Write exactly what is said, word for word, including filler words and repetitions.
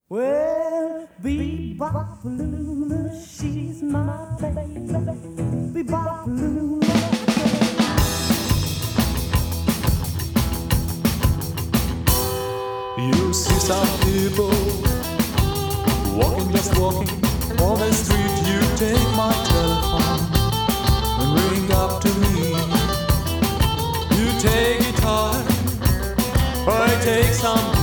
Well, bebop Lula, she's my baby. Bebop Lula. You see some people walking, just walking on the street. You take my telephone and ring up to me. You take guitar, I take some